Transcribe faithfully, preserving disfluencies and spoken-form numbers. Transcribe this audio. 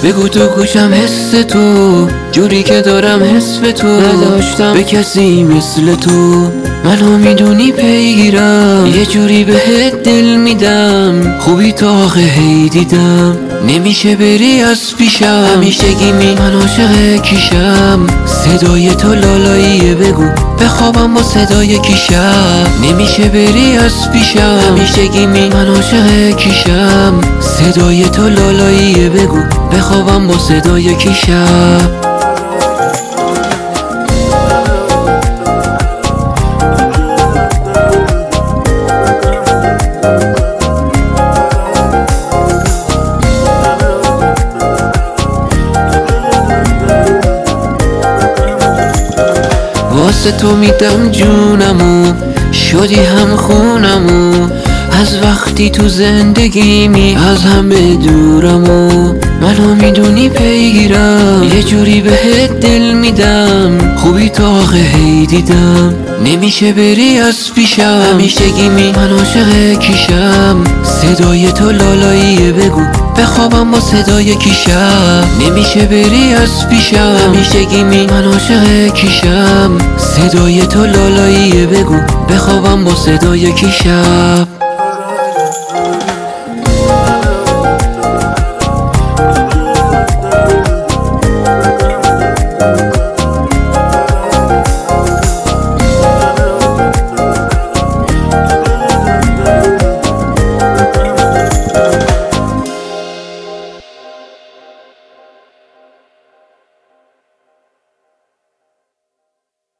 بگو تو گوشم حس تو، جوری که دارم حس به تو نداشتم به کسی مثل تو. منو میدونی پیگیرم، یه جوری بهت دل میدم، خوبی تو آخه هی دیدم. نمیشه بری از پیشم، همیشگی می من عاشق کیشم. صدای تو لالاییه، بگو بخوابم با صدای کیشم. نمیشه بری از پیشم، همیشگی می من عاشق کیشم. صدای تو لالاییه، بگو بخوابم با صدای کیشم. واسه تو میدم جونمو، شدی هم خونمو. از وقتی تو زندگیمی از همه دورمو. منو میدونی پیگیرم، یه جوری بهت دل میدم، خوبی تو آخه هی دیدم. نمیشه بری از پیشم، همیشگی می من عاشق کیشم. صدای تو لالاییه، بگو بخوابم با صدای کیشم. نمیشه بری از پیشم، همیشگی می من عاشق کیشم. صدای تو لالاییه، بگو بخوابم با صدای کیشم.